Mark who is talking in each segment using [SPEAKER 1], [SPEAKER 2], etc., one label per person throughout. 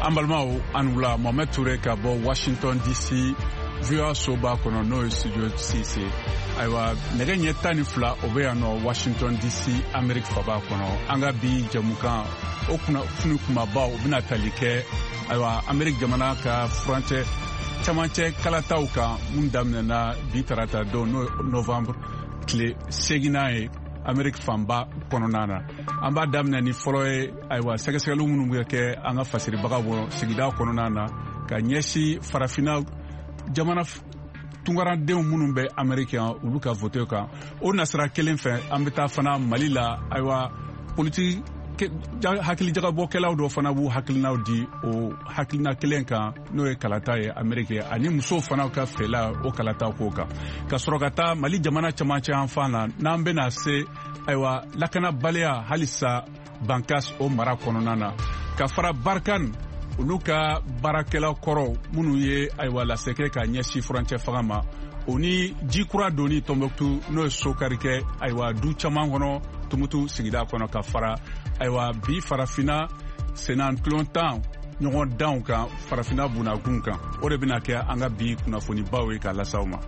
[SPEAKER 1] Ambalmao Anula Mohamed Touré ka bɔ Washington DC VOA soba kono no studio CC aywa nege ɲɛ 12 o bɛ yan nɔ Washington DC Amerique faba kono anga bi jamukan o kuna funu kumaba o bɛna tali kɛ aywa Amerique jamana ka furancɛ camancɛ kalataw kan mun daminɛna bi tarata don no Novembre tile 8 ye Amerique fanba kɔnɔna na an b'a daminɛ ni fɔlɔ ye aywa sɛgɛsɛgɛliw minnu bɛ kɛ an ka fasiribaga bɔ sigida kɔnɔna na ka ɲɛsi farafina jamana tungarandenw minnu bɛ Amerique yan olu ka vote kan o nasira kelen fɛ an bɛ taa fana Mali la aywa politique hakilijagabɔkɛlaw dɔ fana b'u hakilinaw di o hakilina kelen kan n'o ye kalata ye Amerique ani musow fana ka fɛla o kalata ko kan ka sɔrɔ ka taa Mali jamana camancɛ yan fan na n'an bɛna se aywa lakanabaliya halisa Bankas o mara kɔnɔna na ka fara Barkan olu ka baarakɛla kɔrɔ minnu ye aywa lasɛkɛ ka ɲɛsi furancɛ faga ma o ni jikura doni Tombouctou n'o ye sokari kɛ aywa du caman kɔnɔ Tumutu sigida kɔnɔ ka fara aywa bi farafina senan kilontan ɲɔgɔn danw kan farafina bunakun kan o de bɛna kɛ an ka bi kunnafonibaw ye ka lasaw ma.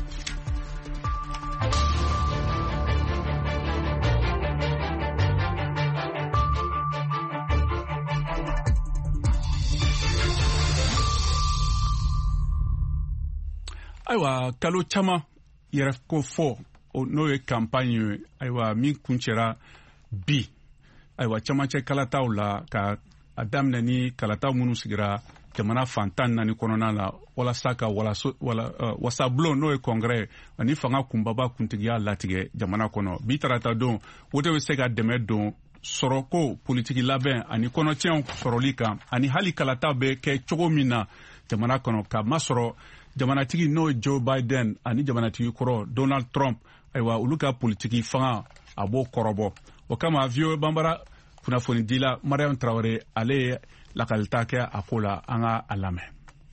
[SPEAKER 1] Aywa kalo caman yɛrɛ ko fɔ n'o ye campagne aywa min kuncɛra bi aywa camancɛ kalataw la ka a daminɛ ni kalataw minnu sigira jamana fantan naani kɔnɔna la walasa ka wasabulon n'o ye congrès ani fanga kunbaba kuntigiya latigɛ jamana kɔnɔ bi tarata don o de bɛ se ka dɛmɛ don sɔrɔko politiki labɛn ani kɔnɔtiɲɛw sɔrɔli kan ani hali kalata bɛ kɛ cogo min na jamana kɔnɔ ka masɔrɔ jamanatigi n'o ye Joe Biden ani jamanatigi kɔrɔ Donald Trump aywa olu ka politiki fanga a b'o kɔrɔbɔ o kama VOA Bambara kunnafoni dila Mariam Traoré ale ye lakalita kɛ a ko la an ka a lamɛn.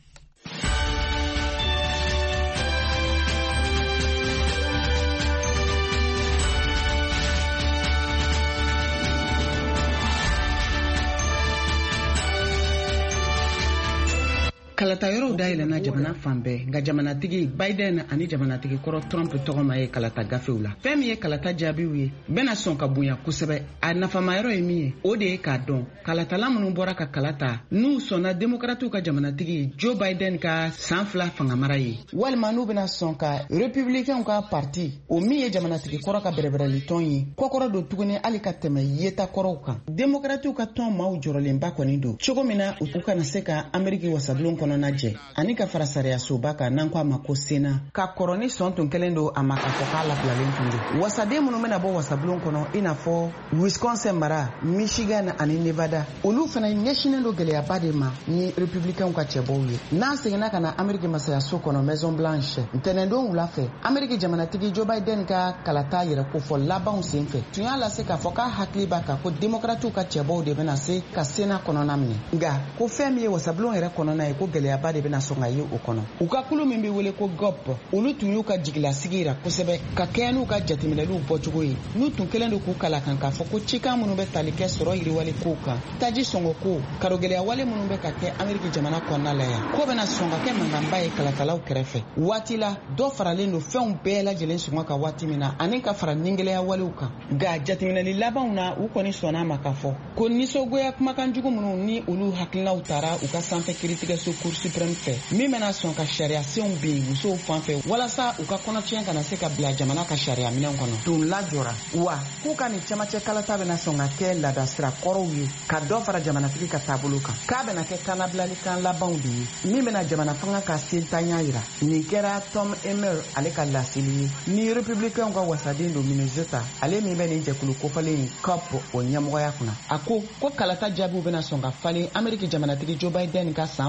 [SPEAKER 2] Kalata yɔrɔw dayɛlɛna jamana fan bɛɛ nka jamanatigi Biden ani jamanatigi kɔrɔ Trump tɔgɔma ye kalata gafew la. Fɛn min ye kalata jaabiw ye bɛna sɔn ka bonya kosɛbɛ a nafamayɔrɔ ye min ye o de ye k'a dɔn kalatala minnu bɔra ka kalata n'u sɔnna demokratiw ka jamanatigi Joe Biden ka san 2 fangamara ye walima n'u bɛna sɔn ka républicainw ka parti o min ye jamanatigi kɔrɔ ka bɛrɛbɛrɛli tɔn ye kɔkɔrɔ don tuguni hali ka tɛmɛ yeta kɔrɔw kan demokratiw ka tɔn maaw jɔrɔlenba kɔni don cogo min na u kana se ka Ameriki wasabulon kɔnɔ najɛ ani ka fara sariya soba kan n'an ko a ma ko Sena ka kɔrɔ ni sɔn tun kelen don a ma ka fɔ k'a labilalen tun don wasaden minnu bɛna bɔ wasabulon kɔnɔ i n'a fɔ Wisconsin mara Michigan ani Nevada olu fana ɲɛsinen don gɛlɛyaba de ma ni républicainw ka cɛbɔw ye n'an seginna ka na Ameriki masayaso kɔnɔ Maison Blanche ntɛnɛndon wula fɛ Ameriki jamanatigi Joe Biden ka kalata yɛrɛ kofɔ labanw sen fɛ tun y'a lase k'a fɔ k'a hakili b'a kan ko demokratiw ka cɛbɔw de bɛna se ka Sena kɔnɔna minɛ nka ko fɛn min ye wasabulon yɛrɛ kɔnɔna ye ko gɛlɛyaba de bɛna sɔn ka ye o kɔnɔ u ka kulu min bɛ wele ko GOP olu tun y'u ka jigilasigi yira kosɛbɛ ka kɛɲɛ n'u ka jateminɛliw bɔcogo ye n'u tun kelen don k'u kala kan k'a fɔ ko cikan minnu bɛ tali kɛ sɔrɔ yiriwale kow kan taji sɔngɔ ko karogɛlɛya wale minnu bɛ ka kɛ Ameriki jamana kɔnɔna la yan ko bɛna sɔn ka kɛ mankanba ye kalatalaw kɛrɛfɛ waati la dɔ faralen don fɛnw bɛɛ lajɛlen sɔngɔ ka waati min na ani ka fara ningɛlɛya walew kan nka jateminɛli labanw na u kɔni sɔnna ma k'a fɔ ko nisɔngoya kumakan jugu minnu ni olu hakilinaw taara u ka sanfɛ kiiritigɛso Cour suprême fɛ min bɛna sɔn ka sariya senw bin musow fan fɛ walasa u ka kɔnɔtiɲɛ kana se ka bila jamana ka sariya minɛn kɔnɔ tun lajɔra wa k'u ka nin cɛmancɛ kalata bɛna sɔn ka kɛ laada sira kɔrɔw ye ka dɔ fara jamanatigi ka taabolo kan k'a bɛna kɛ kanabilalikan labanw de ye min bɛna jamana fanga ka sentanya yira nin kɛra Tom Emmer ale ka laseli ye ni républicainw ka wasaden don Minnesota ale min bɛ nin jɛkulu kofalen COP o ɲɛmɔgɔya kunna a ko kalata jaabiw bɛna sɔn ka falen Ameriki jamanatigi Joe Biden ka san 2 tɛmɛ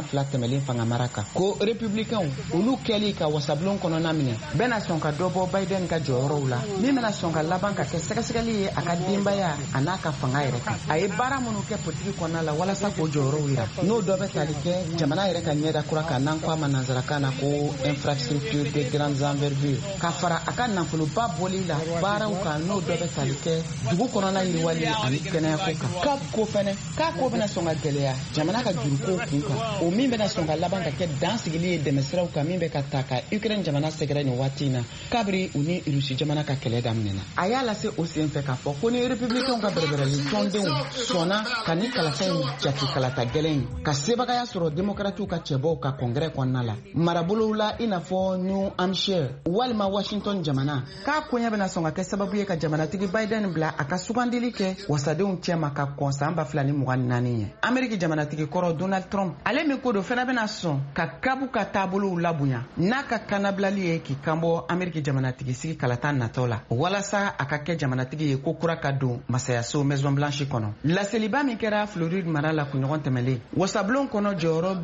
[SPEAKER 2] tɛmɛlen fanga mara kan ko républicain olu kɛli ka wasablon kɔnɔna minɛ bɛna sɔn ka dɔ bɔ Biden ka jɔyɔrɔw la min bɛna sɔn ka laban ka kɛ sɛgɛsɛgɛli ye a ka denbaya a n'a ka fanga yɛrɛ kan a ye baara minnu kɛ politiki kɔnɔna la walasa k'o jɔyɔrɔw yira n'o dɔ bɛ tali kɛ jamana yɛrɛ ka ɲɛda kura kan n'an ko a ma nanzarakan na ko infrastructure de grandes envergures ka fara a ka nafoloba bɔli la baaraw kan n'o dɔ bɛ tali kɛ dugu kɔnɔna yiriwali ani kɛnɛyako kan CAP ko fɛnɛ k'a ko bɛna sɔn ka gɛlɛya jamana ka juruko kun kan o min bɛna sɔn ka laban ka kɛ dan sigili ye dɛmɛsiraw kan min bɛ ka ta ka Ukraine jamana sɛgɛrɛ nin waati in na kabiri u ni Rusi jamana ka kɛlɛ daminɛna a y'a lase o sen fɛ k'a fɔ ko ni républicain ka bɛrɛbɛrɛli tɔndenw sɔnna ka ni kalata in jate kalata gɛlɛn in ka sebagaya sɔrɔ démocrates ka cɛbɔw ka congrès kɔnɔna la marabolow la i n'a fɔ New Hampshire walima Washington jamana k'a koɲɛ bɛna sɔn ka kɛ sababu ye ka jamanatigi Biden bila a ka sugandili kɛ wasadenw cɛma ka kɔn san 2024 ye Ameriki jamanatigi kɔrɔ Donald Trump ale min ko do fɛnɛ bɛna sɔn ka kabu ka taabolow labonya n'a ka kanabilali ye k'i kanbɔ Ameriki jamanatigi sigi kalata natɔ la walasa a ka kɛ jamanatigi ye ko kura ka don masayaso Maison Blanche kɔnɔ laseliba min kɛra Floride mara la kunɲɔgɔn tɛmɛlen wasablon kɔnɔ jɔyɔrɔ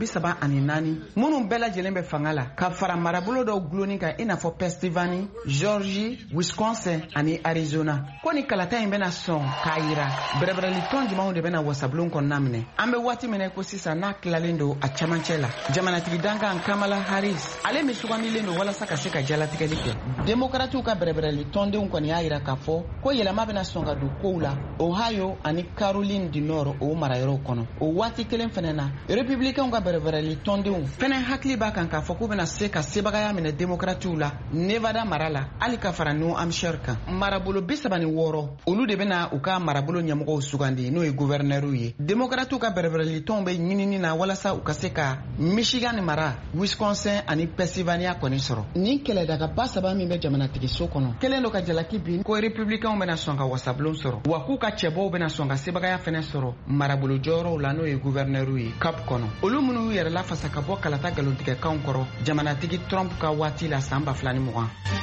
[SPEAKER 2] 34 minnu bɛɛ lajɛlen bɛ fanga la ka fara marabolo dɔw gulonni kan i n'a fɔ Pennsylvania, Georgie, Wisconsin ani Arizona ko ni kalata in bɛna sɔn k'a yira bɛrɛbɛrɛli tɔn jumanw de bɛna wasablon kɔnɔna minɛ an bɛ waati minɛ ko sisan n'a tilalen don a camancɛ la jamanatigi dankan Kamala Harris ale min sugandilen don walasa ka se ka jalatigɛli kɛ démocrates ka bɛrɛbɛrɛli tɔndenw kɔni y'a yira k'a fɔ ko yɛlɛma bɛna sɔn ka don kow la Ohio ani Caroline du Nord o marayɔrɔw kɔnɔ o waati kelen fɛnɛ na républicains ka bɛrɛbɛrɛli tɔndenw fɛnɛ hakili b'a kan k'a fɔ k'u bɛna se ka sebagaya minɛ démocrates la Nevada mara la hali ka fara New Hampshire kan marabolo 36 olu de bɛna u ka marabolo ɲɛmɔgɔw sugandi n'o ye gouverneurs ye démocrates ka bɛrɛbɛrɛli tɔnw bɛ ɲinini na walasa u ka se ka Michigan mara Wisconsin ani Pennsylvania kɔni sɔrɔ ni kɛlɛdagaba saba min bɛ jamanatigi so kɔnɔ kelen do ka jalaki bin ko républicains bɛna sɔn ka wasablon sɔrɔ wa k'u ka cɛbɔw bɛna sɔn ka sebagaya fɛnɛ sɔrɔ marabolo jɔyɔrɔw la n'o ye gouverneurs ye CAP kɔnɔ olu minnu y'u yɛrɛ lafasa ka bɔ kalata galontigɛkanw kɔrɔ jamanatigi Trump ka waati la san 2020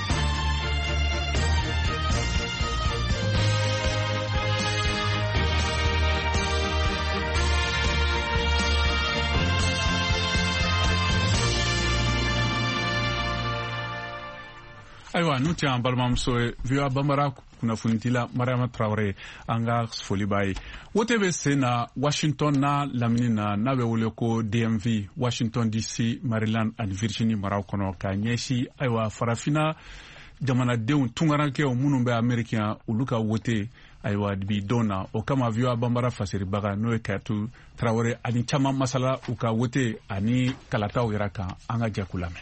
[SPEAKER 1] ayiwa n'u tɛ an balimamuso ye VOA Bambara kunnafonidila Mariama Traore an ka foli b'a ye wote bɛ sen na Washington n'a lamini na n'a bɛ wele ko DMV Washington DC Maryland ani Virginie maraw kɔnɔ k'a ɲɛsin ayiwa farafina jamanadenw tungarankew minnu bɛ Ameriki yan olu ka wote ayiwa bi don na o kama VOA Bambara fasiribaga n'o ye Kayatu Traore ani caman masala u ka wote ani kalataw yɛrɛ kan an ka jɛ k'u lamɛn.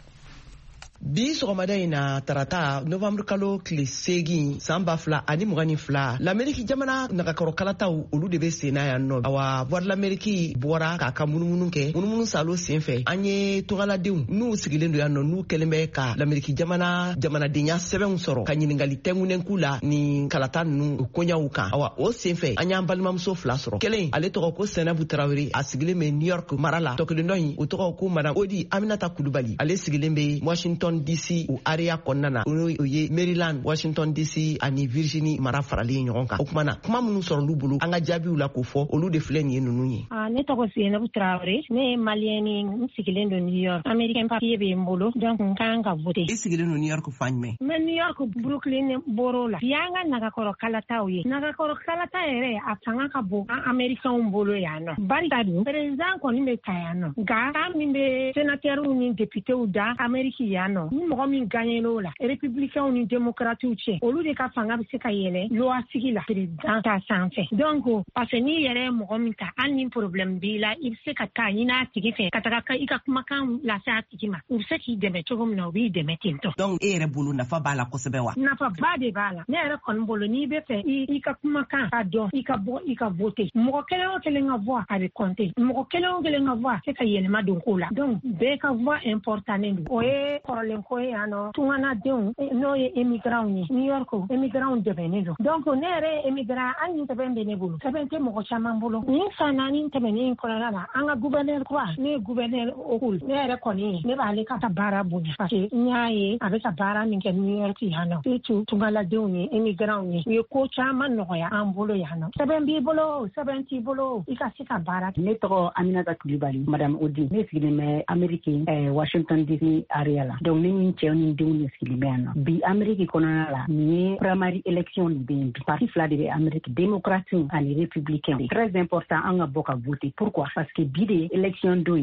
[SPEAKER 3] Bi sɔgɔmada in na tarata novembre kalo tile 8 san 2022 l'Ameriki jamana nagakɔrɔkalataw olu de bɛ sen na yan nɔ awa voix de l'Ameriki bɔra k'a ka munumunu kɛ munumunu salo senfɛ an ye tɔgaladenw n'u sigilen do yan nɔ n'u kɛlen bɛ ka l'Ameriki jamanadenya sɛbɛnw sɔrɔ ka ɲiningali tɛngunen k'u la ni kalata ninnu koɲaw kan awa o senfɛ an y'an balimamuso 2 sɔrɔ kelen ale tɔgɔ ko Senabu Traore a sigilen bɛ New York mara la tɔkelen dɔ in o tɔgɔ ko madame Odi Aminata Kulubali ale sigilen bɛ Washington DC u area kɔnɔna na o ye Maryland, Washington DC ani Virginie mara faralen ɲɔgɔn kan o kuma na kuma minnu sɔrɔ olu bolo an ka jaabiw la k'o fɔ olu de filɛ nin ye ninnu ye.
[SPEAKER 4] Ne tɔgɔ Senabu Traore ne ye malien ye n sigilen don New York American papier bɛ n bolo donc n kan ka voter.
[SPEAKER 3] I sigilen don New York fan jumɛn?
[SPEAKER 4] Mais New York Brooklyn boro la y'an ka nagakɔrɔ kalataw ye nagakɔrɔ kalata yɛrɛ a fanga ka bon an Americains bolo yan nɔ barika dun président kɔni bɛ ta yan nɔ nka kan min bɛ sénateurs ni députés da Ameriki yan nɔ ni mɔgɔ min gagné l'o la républicains ni démocrates cɛ olu de ka fanga bɛ se ka yɛlɛ loi sigi la président ta sanfɛ donc parce que ni yɛrɛ mɔgɔ min ta hali ni problème b'i la i bɛ se ka taa ɲini a tigi fɛ ka taga i ka kumakan lase a tigi ma u bɛ se k'i dɛmɛ cogo min na u b'i dɛmɛ ten tɔ.
[SPEAKER 3] donc e yɛrɛ bolo nafa b'a la kosɛbɛ wa?
[SPEAKER 4] nafa ba de b'a la ne yɛrɛ kɔni bolo n'i bɛ fɛ i ka kumakan ka dɔn i ka bɔ i ka voter mɔgɔ kelen o kelen ka voix a bɛ compter mɔgɔ kelen o kelen ka voix se ka yɛlɛma don ko la donc bɛɛ ka voix important don o ye kɔrɔlen sigilen ko yan nɔ tunganadenw n'o ye émigrants ye New York émigrants dɛmɛnen don donc ne yɛrɛ émigrant hali ni sɛbɛn bɛ ne bolo sɛbɛn tɛ mɔgɔ caman bolo nin san naani tɛmɛnen kɔnɔna la an ka gouverneur kura ne ye gouverneur Okul ne yɛrɛ kɔni ne b'ale ka baara bonya parce que n y'a ye a bɛ ka baara min kɛ New York yan nɔ surtout tungaladenw ye émigrants ye u ye ko caman nɔgɔya an bolo yan nɔ sɛbɛn b'i bolo sɛbɛn t'i bolo i ka se ka baara kɛ. Ne tɔgɔ Aminata Kulibali madame Odi ne sigilen bɛ Amérique Washington DC area la donc ne ni cɛ ni denw de sigilen bɛ yan nɔ bi Amérique kɔnɔna la nin ye primary election de bɛ yen bi parti fila de bɛ Amérique démocrates ani républicains c'est très important an ka bɔ ka voter pourquoi parce que bi de élection don